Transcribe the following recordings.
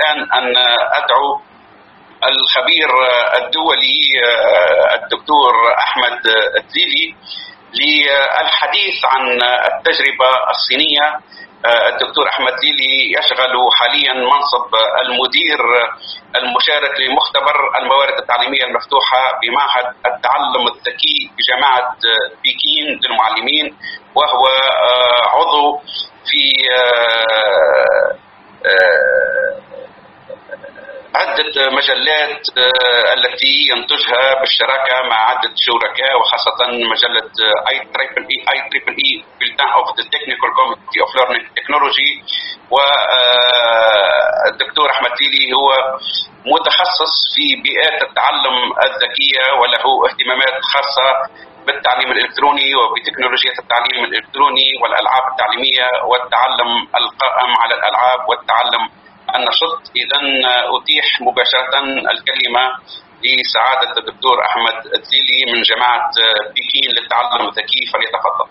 الآن أن أدعو الخبير الدولي الدكتور أحمد الدليلي للحديث عن التجربة الصينية. الدكتور أحمد دليلي يشغل حاليا منصب المدير المشارك لمختبر الموارد التعليمية المفتوحة بمعهد التعلم الذكي بجامعة بكين للمعلمين، وهو عضو في عدة مجلات التي ينتجها بالشراكة مع عدة شركاء، وخاصة مجلة IEEE Bulletin of the Technical Committee of Learning Technology. والدكتور أحمد دليلي هو متخصص في بيئات التعلم الذكية، وله اهتمامات خاصة بالتعليم الإلكتروني وبتكنولوجيا التعليم الإلكتروني والألعاب التعليمية والتعلم القائم على الألعاب والتعلم النشط. إذن أتيح مباشرة الكلمة لسعادة الدكتور أحمد الدليلي من جامعة بكين للتعلم الذكي، فليتفضل.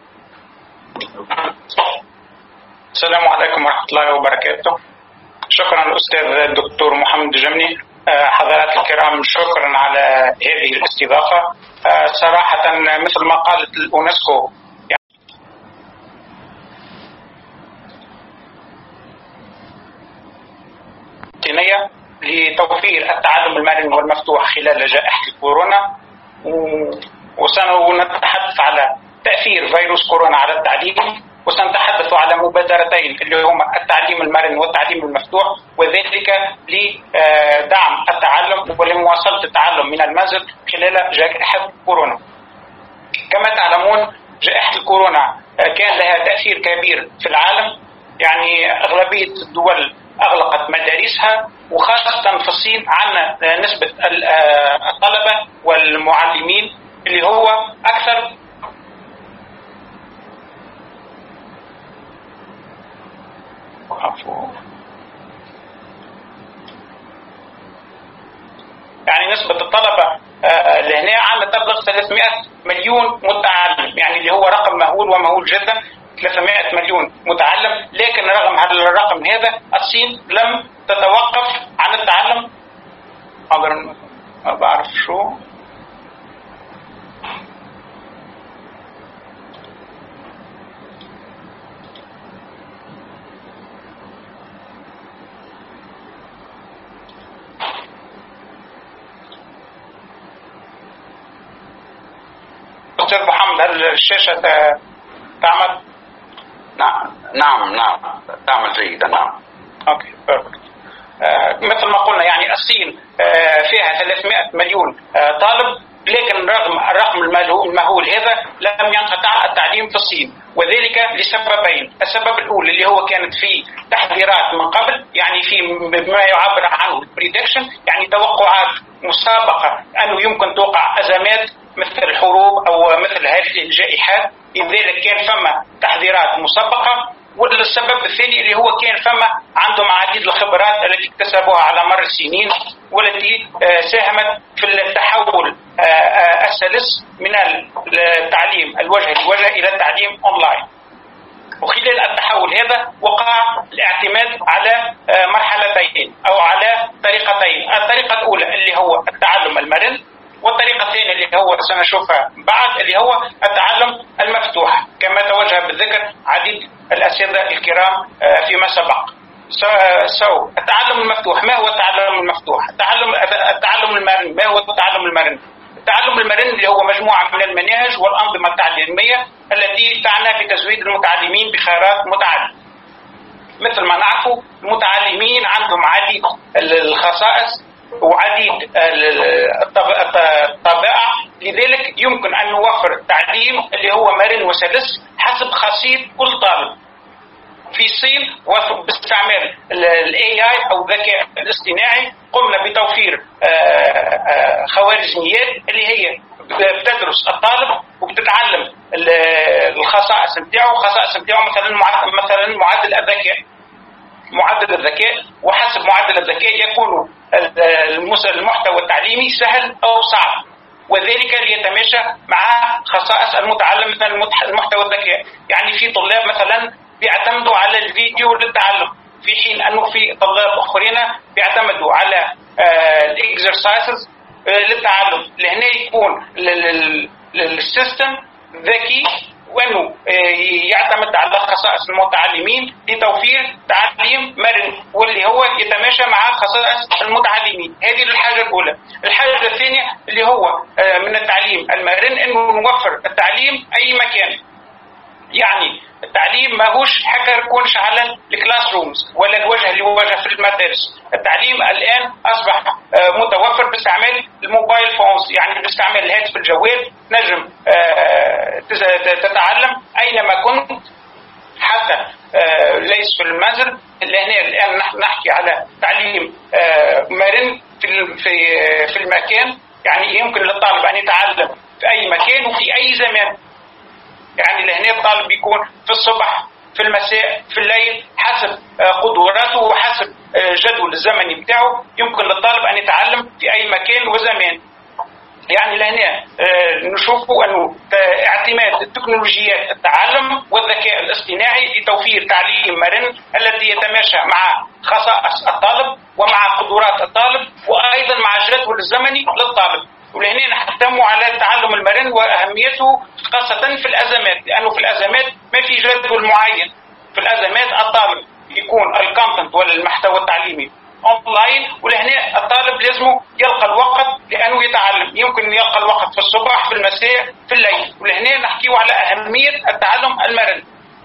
السلام عليكم ورحمة الله وبركاته. شكرا الأستاذ الدكتور محمد جمني. حضرات الكرام، شكرا على هذه الاستضافة. صراحة مثل ما قالت الأونسكو لتوفير التعلم المرن والمفتوح خلال جائحة الكورونا، وسنتحدث على تأثير فيروس كورونا على التعليم، وسنتحدث على مبادرتين اللي هما التعليم المرن والتعليم المفتوح، وذلك لدعم التعلم ولمواصلة التعلم من المنزل خلال جائحة كورونا. كما تعلمون جائحة الكورونا كان لها تأثير كبير في العالم، يعني أغلبية الدول أغلقت مدارسها، وخاصة في الصين عندنا نسبة الطلبة والمعلمين اللي هو أكثر يعني نسبة الطلبة لهنا عندنا تبلغ 300 مليون متعلم، يعني اللي هو رقم مهول ومهول جدا، 300 مليون متعلم. لكن رغم هذا الرقم هذا الصين لم تتوقف عن التعلم. ما بعرف شو أستاذ محمد، هل الشاشة تعمل؟ نعم تعمل جيدا. نعم. اوكي بيرفكت. مثل ما قلنا يعني الصين فيها 300 مليون طالب، لكن رغم الرقم المهول هذا لم ينقطع التعليم في الصين، وذلك لسببين. السبب الأول اللي هو كانت في تحذيرات من قبل، يعني في ما يعبر عنه البريدكشن، يعني توقعات مسابقة أنه يمكن توقع أزمات مثل الحروب أو مثل هذه الجائحات، لذلك كان فما تحذيرات مسبقة. والسبب الثاني اللي هو كان فما عندهم عديد الخبرات التي اكتسبوها على مر السنين، والتي ساهمت في التحول السلس من التعليم الوجه لوجه إلى التعليم أونلاين. وخلال التحول هذا وقع الاعتماد على مرحلتين أو على طريقتين. الطريقة الأولى اللي هو التعلم المرن، والطريقة الثانية اللي هو سنشوفها بعد اللي هو التعلم المفتوح، كما توجه بالذكر عديد الأساتذة الكرام فيما سبق. التعلم المفتوح، ما هو التعلم المفتوح؟ التعلم المرن، ما هو التعلم المرن؟ التعلم المرن اللي هو مجموعة من المناهج والأنظمة التعليمية التي تعنى بتزويد المتعلمين بخيارات متعددة. مثل ما نعرفوا المتعلمين عندهم عديد الخصائص وعديد الطبائع، لذلك يمكن أن نوفر تعليم اللي هو مرن وسلس حسب خاصية كل طالب. في الصين باستعمال ال AI أو الذكاء الاصطناعي قمنا بتوفير خوارزميات اللي هي بتدرس الطالب وبتتعلم الخصائص نتاعه. مثلا معدل الذكاء، وحسب معدل الذكاء يكون المحتوى التعليمي سهل أو صعب، وذلك ليتماشى مع خصائص المتعلم. مثل المحتوى الذكاء، يعني في طلاب مثلا بيعتمدوا على الفيديو للتعلم، في حين أنه في طلاب آخرين بيعتمدوا على الإكسرسايزز للتعلم. لهنا يكون السيستم ذكي وأنه يعتمد على خصائص المتعلمين لتوفير تعليم مرن واللي هو يتماشى مع خصائص المتعلمين. هذه الحاجة الأولى. الحاجة الثانية اللي هو من التعليم المرن أنه نوفر التعليم أي مكان. يعني التعليم ماهوش حكر يكونش على الكلاس رومز ولا الوجه لوجه في المدارس. التعليم الآن أصبح متوفر باستعمال الموبايل فونز، يعني باستعمال الهاتف الجوال نجم تتعلم أينما كنت حتى ليس في المنزل. هنا الآن نحن نحكي على تعليم مرن في المكان، يعني يمكن للطالب أن يتعلم في أي مكان وفي أي زمان. يعني لهنا الطالب بيكون في الصبح في المساء في الليل حسب قدراته وحسب جدول الزمني بتاعه. يمكن للطالب أن يتعلم في أي مكان وزمان. يعني لهنا نشوفوا أنه اعتماد التكنولوجيات التعلم والذكاء الاصطناعي لتوفير تعليم مرن الذي يتماشى مع خصائص الطالب ومع قدرات الطالب وأيضا مع الجدول الزمني للطالب. ولهنا نهتم على التعلم المرن وأهميته خاصة في الأزمات، لأنه في الأزمات ما في جدول معين. في الأزمات الطالب يكون الكونتنت ولا المحتوى التعليمي أونلاين، ولهنا الطالب لازمه يلقى الوقت لأنه يتعلم. يمكن يلقى الوقت في الصباح في المساء في الليل. ولهنا نحكيه على أهمية التعلم المرن.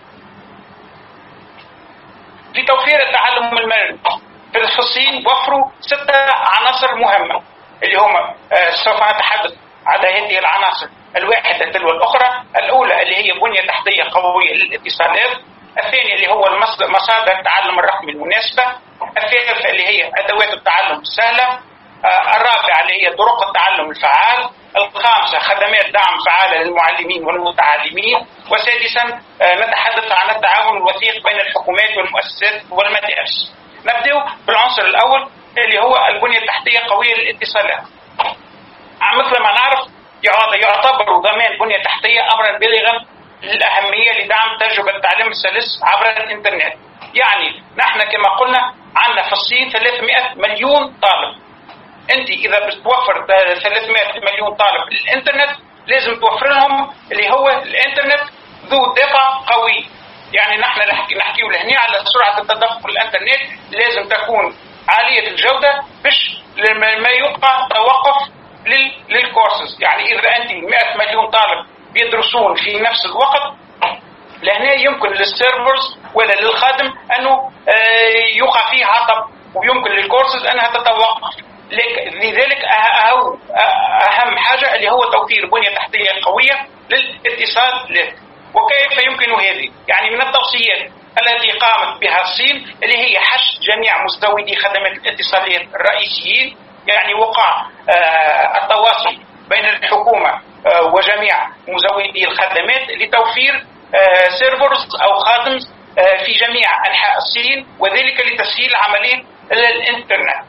لتوفير التعلم المرن في الصين وفروا 6 عناصر مهمة اللي هم سوف نتحدث على هذه العناصر الواحدة تلو الأخرى. الأولى اللي هي بنية تحتية قوية للاتصالات. الثانية اللي هو مصادر التعلم الرقمي المناسبة. الثالثة اللي هي أدوات التعلم السهلة. الرابعة اللي هي طرق التعلم الفعال. الخامسة خدمات دعم فعالة للمعلمين والمتعلمين. وسادسا نتحدث عن التعاون الوثيق بين الحكومات والمؤسسات والمدارس. نبدأ بالعنصر الأول اللي هو البنية التحتية قوية للاتصالات. مثل ما نعرف يعتبر ضمان بنية تحتية أمرا بالغا للأهمية لدعم تجربة التعليم السلس عبر الإنترنت. يعني نحن كما قلنا عندنا في الصين 300 مليون طالب. أنت إذا بتوفر 300 مليون طالب للإنترنت لازم توفر لهم اللي هو الإنترنت ذو دفع قوي. يعني نحن نحكي لهنا على سرعة التدفق الإنترنت لازم تكون عالية الجودة باش ما يبقى توقف للكورسز. يعني إذا أنت 100 مليون طالب بيدرسون في نفس الوقت لهنا يمكن للسيرفرز ولا للخادم أنه يقع فيه عطب ويمكن للكورسز أنها تتوقف. لذلك أهم حاجة اللي هو توفير بنية تحتية قوية للاتصال. وكيف يمكن هذه؟ يعني من التوصيات التي قامت بها الصين اللي هي حشد جميع مزودي خدمات الاتصالات الرئيسيين. يعني وقع التواصل بين الحكومة وجميع مزودي الخدمات لتوفير سيرفرز أو خادمز في جميع أنحاء الصين، وذلك لتسهيل عملية الإنترنت.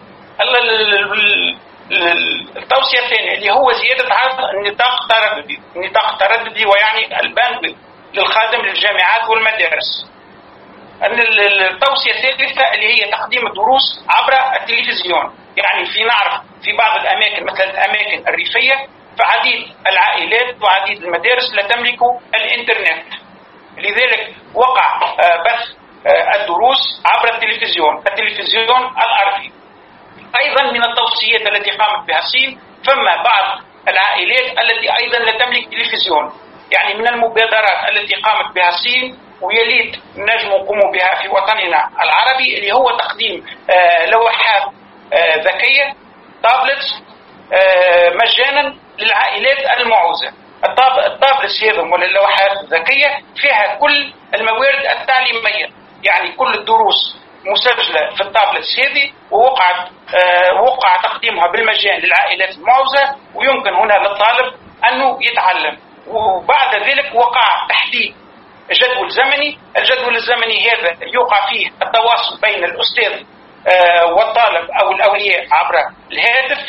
التوصية الثانية اللي هو زيادة عدد النطاق الترددي ويعني الباندويث للخادم للجامعات والمدارس. التوصية الثالثة اللي هي تقديم الدروس عبر التلفزيون. يعني نعرف في بعض الأماكن مثل الأماكن الريفية فعديد العائلات وعديد المدارس لا تملك الإنترنت، لذلك وقع بث الدروس عبر التلفزيون الأرضي. أيضا من التوصيات التي قامت بها الصين فما بعض العائلات التي أيضا لا تملك تلفزيون. يعني من المبادرات التي قامت بها الصين ويليت نجم قوموا بها في وطننا العربي اللي هو تقديم لوحات ذكية تابلتس مجانا للعائلات المعوزة. التابلتس هذم ولا اللوحات الذكية فيها كل الموارد التعليمية. يعني كل الدروس مسجلة في التابلتس هذه ووقع تقديمها بالمجان للعائلات المعوزة ويمكن هنا للطالب أنه يتعلم. وبعد ذلك وقع تحديد جدول زمني. الجدول الزمني هذا يوقع فيه التواصل بين الأستاذ والطالب أو الأولياء عبر الهاتف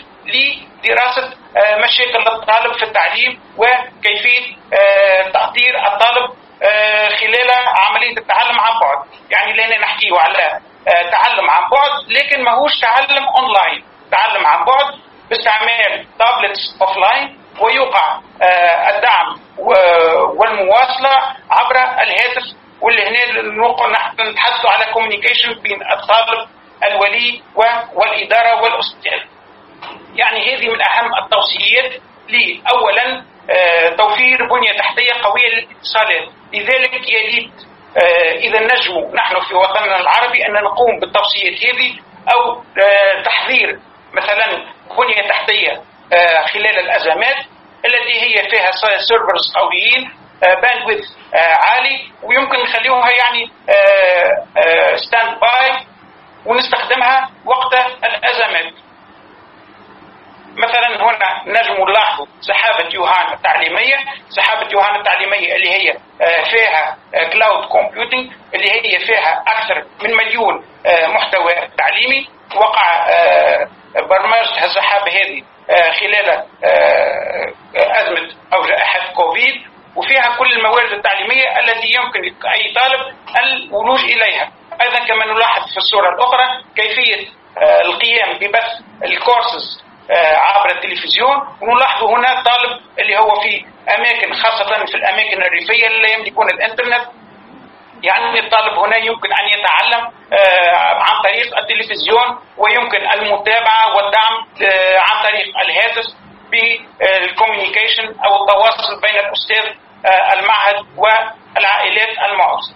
لدراسة مشاكل الطالب في التعليم وكيفية تأطير الطالب خلال عملية التعلم عن بعد. يعني لأننا نحكيه على تعلم عن بعد، لكن ماهوش تعلم أونلاين، تعلم عن بعد باستعمال تابلتس أوفلاين، ويوقع الدعم والمواصلة عبر الهاتف. واللي هنا نتحدثوا على كوميونيكيشن بين الطالب الولي والإدارة والأستاذ. يعني هذه من أهم التوصيات لي. أولا توفير بنية تحتية قوية للاتصالات. لذلك يجب إذا نجم نحن في وطننا العربي أن نقوم بالتوصيات هذه، أو تحضير مثلا بنية تحتية خلال الأزمات التي هي فيها سيرفرز قويين، باندويث عالي، ويمكن نخليوها يعني ستاند باي ونستخدمها وقت الأزمات. مثلا هنا نجم نلاحظ سحابة يوهان التعليمية. سحابة يوهان التعليمية اللي هي فيها كلاود كومبيوتينج، اللي هي فيها أكثر من 1,000,000 محتوى تعليمي. وقع برمجة السحابة هذه خلال أزمة أو جائحة كوفيد، وفيها كل الموارد التعليمية التي يمكن أي طالب الولوج إليها. أيضا كما نلاحظ في الصورة الأخرى كيفية القيام ببث الكورسز عبر التلفزيون. ونلاحظ هنا طالب اللي هو في أماكن، خاصة في الأماكن الريفية اللي لا يملكون الإنترنت، يعني الطالب هنا يمكن أن يتعلم عن طريق التلفزيون، ويمكن المتابعة والدعم عن طريق الهاتف بالكوميونيكيشن أو التواصل بين الأستاذ المعهد والعائلات المعوزة.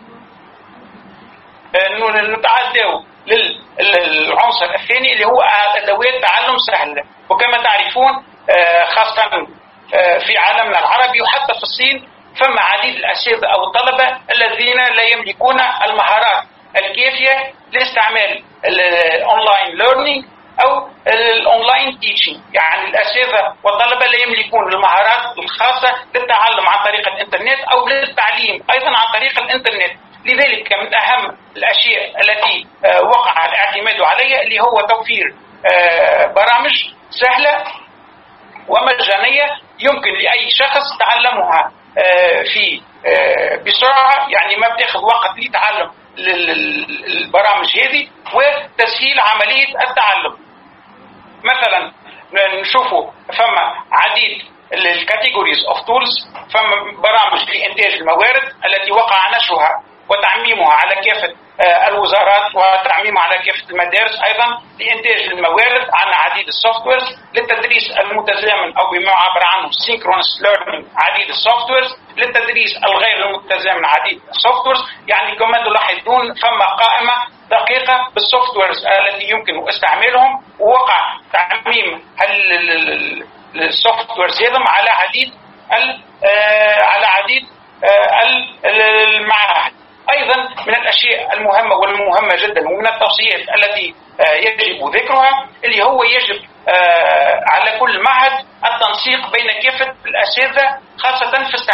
نتعدوا للعنصر الثاني اللي هو أدوات تعلم سهلة. وكما تعرفون خاصة في عالمنا العربي وحتى في الصين فما عديد الأساتذة أو الطلبة الذين لا يملكون المهارات الكافية لاستعمال الأونلاين ليرنينج أو الأونلاين تيتشنج. يعني الأساتذة والطلبة لا يملكون المهارات الخاصة للتعلم عن طريق الإنترنت أو للتعليم أيضا عن طريق الإنترنت. لذلك من أهم الأشياء التي وقع الاعتماد عليها اللي هو توفير برامج سهلة ومجانية يمكن لأي شخص تعلمها في بسرعة، يعني ما بتاخذ وقت لتعلم البرامج هذه وتسهيل عملية التعلم. مثلا نشوفوا فما عديد الكاتيجوريز اوف تولز، فما برامج لإنتاج الموارد التي وقع نشرها وتعميمها على كافة الوزارات وتعميمها على كافة المدارس، أيضا لإنتاج الموارد عن عديد السوفت ويرز، للتدريس المتزامن أو بما يعبر عنه synchronous learning عديد السوفت ويرز، للتدريس الغير المتزامن عديد السوفت ويرز. يعني كما تلاحظون فما قائمة دقيقة بالسوفت ويرز التي يمكن استعمالهم، ووقع تعميم السوفت ويرز هذم على عديد المعاهد. أيضا من الأشياء المهمة والمهمة جدا ومن التوصيات التي يجب ذكرها اللي هو يجب على كل معهد التنسيق بين كافة الأساتذة خاصة في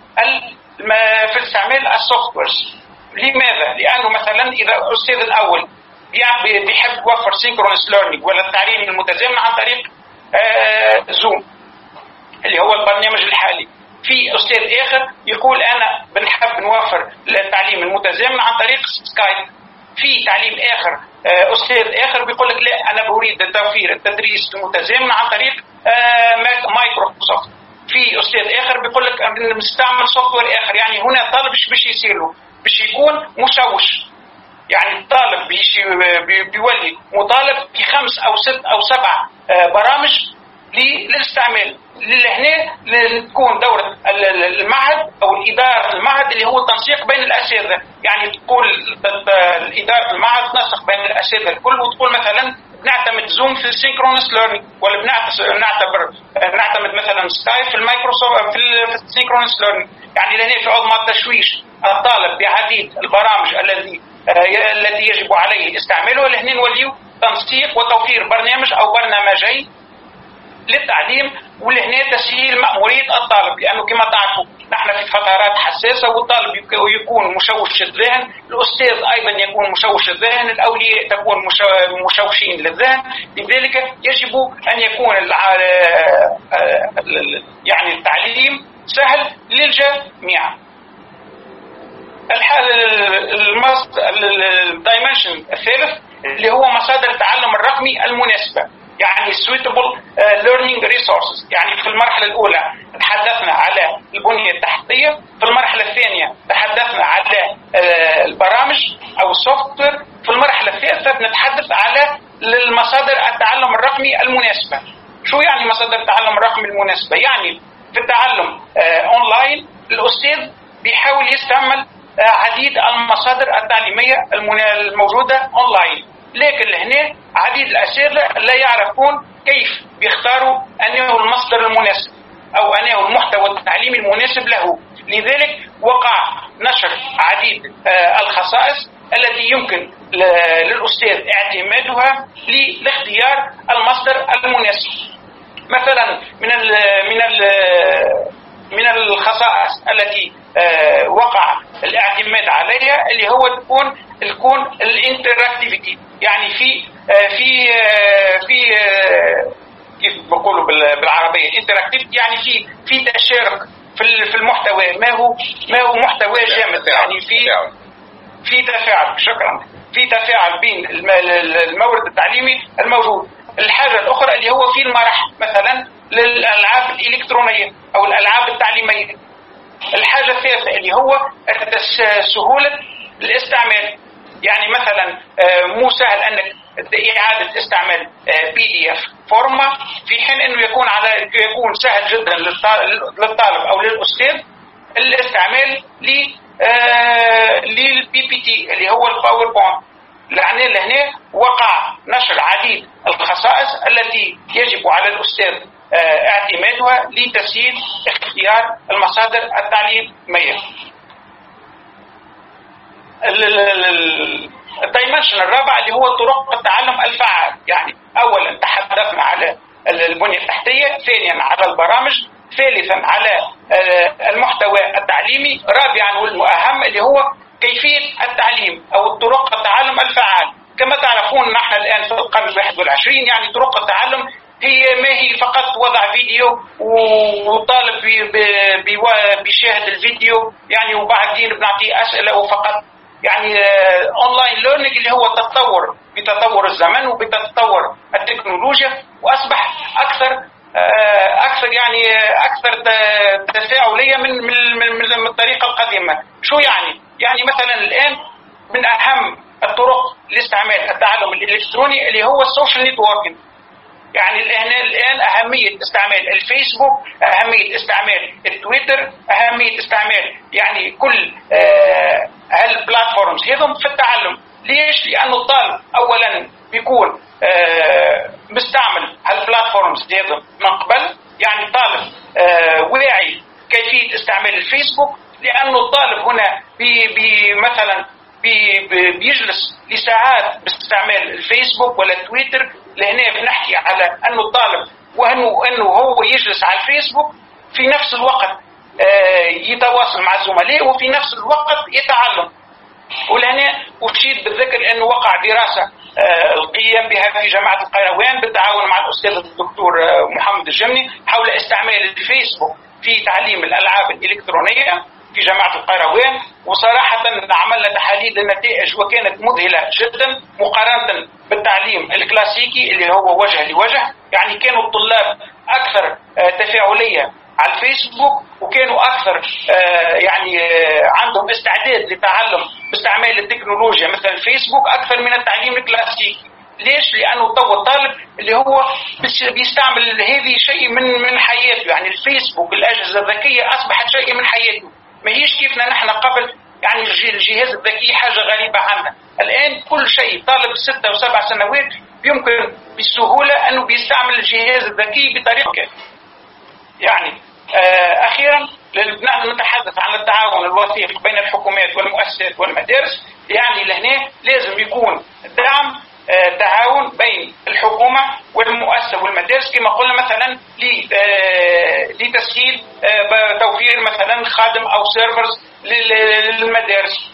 استعمال السوفت ويرز. لماذا؟ لأنه مثلا إذا الأستاذ الأول بيحب يوفر synchronous learning ولا التعليم المتزامن عن طريق زوم اللي هو البرنامج الحالي، في أستاذ آخر يقول أنا بنحب نوفر التعليم المتزامن عن طريق سكايب، في تعليم آخر أستاذ آخر بيقول لك لا أنا بريد توفير التدريس المتزامن عن طريق مايكروسوفت، في أستاذ آخر بيقول لك نستعمل سوفت وير آخر. يعني هنا الطالب باش يصير له باش يكون مشوش، يعني الطالب بيولي مطالب ب 5 أو 6 أو 7 برامج للاستعمال. هنا تكون دورة المعهد أو الإدارة المعهد اللي هو التنسيق بين الأساتذة، يعني تقول إدارة المعهد تنسق بين الأساتذة الكل وتقول مثلا بنعتمد زوم في السينكرونس ليرنينج ولا نعتمد مثلا سكايب في المايكروسوفت في السينكرونس ليرنينج. يعني لهنا في عظمى التشويش الطالب بعديد البرامج التي يجب عليه استعماله، لهنا نوليو تنسيق وتوفير برنامج أو برنامجين للتعليم، ولهنا تسهيل مأمورية الطالب، لأنه كما تعرفوا نحن في فترات حساسة والطالب يكون مشوش الذهن، الأستاذ أيضا يكون مشوش الذهن، الأولياء تكون مشوشين للذهن. لذلك يجب أن يكون يعني التعليم سهل للجميع. الدايمنشن الثالث اللي هو مصادر التعلم الرقمي المناسبة، يعني suitable learning resources. يعني في المرحلة الأولى تحدثنا على البنية التحتية، في المرحلة الثانية تحدثنا على البرامج أو السوفت وير، في المرحلة الثالثة بنتحدث على المصادر التعلم الرقمي المناسبة. شو يعني مصادر التعلم الرقمي المناسبة؟ يعني في التعلم أونلاين الأستاذ بيحاول يستعمل عديد المصادر التعليمية الموجودة أونلاين، لكن هنا عديد الأساتذة لا يعرفون كيف بيختاروا أنه المصدر المناسب أو أنه المحتوى التعليمي المناسب له. لذلك وقع نشر عديد الخصائص التي يمكن للأستاذ اعتمادها لاختيار المصدر المناسب. مثلا من الخصائص التي وقع الاعتماد عليها اللي هو تكون الانتراكتيفيتي، يعني في كيف بقولوا بالعربيه الانتراكتيفيتي، يعني في تشارك في المحتوى، ما هو محتوى جامد، يعني في تفاعل. شكرا. في تفاعل بين المورد التعليمي الموجود. الحاجه الاخرى اللي هو في المرح مثلا للالعاب الالكترونيه او الالعاب التعليميه. الحاجه الثالثه اللي هو سهوله الاستعمال، يعني مثلا مو سهل انك اعاده استعمال PDF فورما، في حين انه يكون سهل جدا للطالب او للاستاذ الاستعمال للPPT اللي هو الباوربوينت. لهنا وقع نشر عديد الخصائص التي يجب على الأستاذ اعتمادها لتسهيل اختيار المصادر التعليمية. الدايمنشن الرابع اللي هو طرق التعلم الفعال، يعني أولا تحدثنا على البنية التحتية، ثانيا على البرامج، ثالثا على المحتوى التعليمي، رابعا والأهم اللي هو كيفية التعليم أو طرق التعلم الفعال. كما تعرفون نحن الآن في القرن 21، يعني طرق التعلم ما هي فقط وضع فيديو وطالب بيشاهد الفيديو يعني وبعدين بنعطيه أسئلة وفقط. يعني اونلاين ليرنينج اللي هو تطور بتطور الزمن وبتطور التكنولوجيا، واصبح اكثر تفاعليه من الطريقه القديمه. شو يعني مثلا الان من اهم الطرق لاستعمال التعلم الالكتروني اللي هو السوشيال نتوركينج. يعني الآن أهمية استعمال الفيسبوك، أهمية استعمال التويتر، أهمية استعمال يعني كل هالبلاتفورمز هذم في التعلم. ليش؟ لأنه الطالب أولا بيكون مستعمل هالبلاتفورمز هذم من قبل، يعني الطالب واعي كيفية استعمال الفيسبوك، لأنه الطالب هنا مثلا بيجلس لساعات باستعمال الفيسبوك ولا تويتر. لهنا بنحكي على أنه الطالب وأنه هو يجلس على الفيسبوك في نفس الوقت يتواصل مع زملائه وفي نفس الوقت يتعلم. ولهنا أشيد بالذكر أنه وقع دراسة القيام بها في جامعة القيروان بالتعاون مع الأستاذ الدكتور محمد الجمني حول استعمال الفيسبوك في تعليم الألعاب الإلكترونية في جامعة القيروان. وصراحة عملنا تحاليل للنتائج وكانت مذهلة جدا مقارنة بالتعليم الكلاسيكي اللي هو وجه لوجه. يعني كانوا الطلاب أكثر تفاعلية على الفيسبوك، وكانوا أكثر يعني عندهم استعداد للتعلم باستعمال التكنولوجيا مثل الفيسبوك أكثر من التعليم الكلاسيكي. ليش؟ لأنه تو الطالب اللي هو بيستعمل هذه شيء من حياته. يعني الفيسبوك الأجهزة الذكية أصبحت شيء من حياته، ما هيش كيفنا نحن قبل. يعني الجهاز الذكي حاجة غريبة عنا. الآن كل شيء طالب 6 و7 سنوات يمكن بسهولة أنه بيستعمل الجهاز الذكي بطريقة. يعني أخيرا نحن نتحدث عن التعاون الوثيق بين الحكومات والمؤسسات والمدارس. يعني لهنا لازم يكون تعاون بين الحكومة والمؤسسة والمدارس، كما قلنا مثلا لتسهيل توفير مثلا خادم أو سيرفرز للمدارس،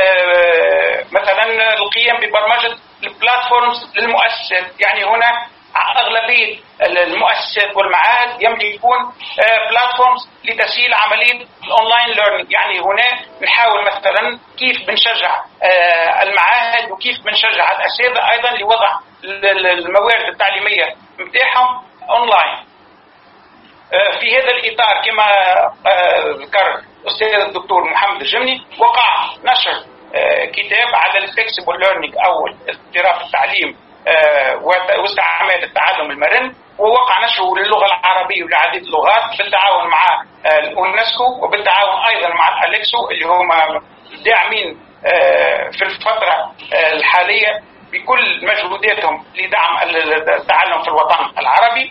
مثلا القيام ببرمجة البلاتفورمز للمؤسسات. يعني هنا أغلبية المؤسسات والمعاهد يملكون بلاتفورمز لتسهيل عملية الأونلاين ليرنينج. يعني هنا نحاول مثلا كيف بنشجع المعاهد وكيف بنشجع الأساتذة أيضا لوضع الموارد التعليمية متاحهم أونلاين. في هذا الإطار كما ذكر الأستاذ الدكتور محمد الجمني، وقع نشر كتاب على الفلكسبل ليرنينج أو اضطراب التعليم واستعمال التعلم المرن، ووقع نشره للغة العربية ولعديد اللغات بالتعاون مع اليونسكو وبالتعاون أيضا مع الأليكسو اللي هم داعمين في الفترة الحالية بكل مجهوداتهم لدعم التعلم في الوطن العربي.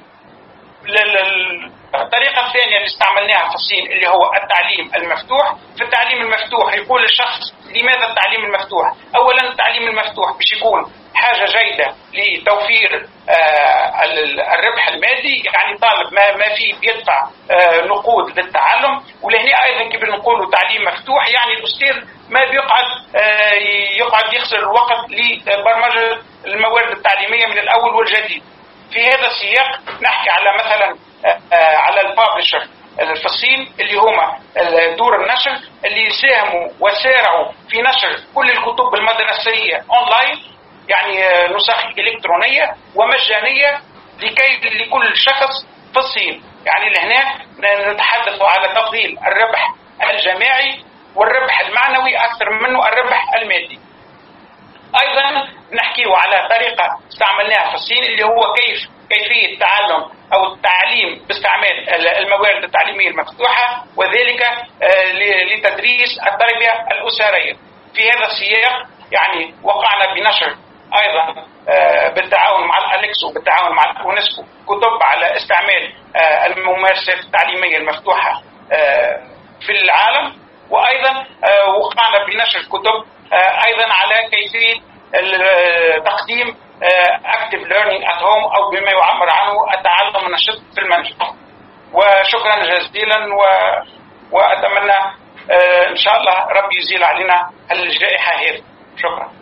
الطريقة الثانية اللي استعملناها في الصين اللي هو التعليم المفتوح. في التعليم المفتوح يقول الشخص لماذا التعليم المفتوح؟ أولا التعليم المفتوح باش يكون حاجة جيدة لتوفير الربح المادي، يعني طالب ما فيه بيدفع نقود للتعلم. ولهنا أيضا كيف نقولوا تعليم مفتوح يعني الأستاذ ما يقعد يخسر الوقت لبرمجة الموارد التعليمية من الأول والجديد. في هذا السياق نحكي على مثلا على البابلشر في الصين اللي هما دور النشر اللي ساهموا وسارعوا في نشر كل الكتب المدرسية أونلاين، يعني نسخ إلكترونية ومجانية لكل شخص في الصين. يعني لهنا نتحدث على تفضيل الربح الجماعي والربح المعنوي أكثر منه الربح المادي. أيضا نحكيه على طريقة استعملناها في الصين اللي هو كيفية التعلم أو التعليم باستعمال الموارد التعليمية المفتوحة، وذلك لتدريس التربية الأسرية. في هذا السياق يعني وقعنا بنشر أيضا بالتعاون مع الأليكسو وبالتعاون مع اليونسكو كتب على استعمال الممارسات التعليمية المفتوحة في العالم، وأيضا وقعنا بنشر كتب أيضا على كيفية تقديم active learning at home أو بما يعبر عنه التعلم النشط في المنزل. وشكرا جزيلا وأتمنى إن شاء الله ربي يزيل علينا الجائحة هذه. شكرا.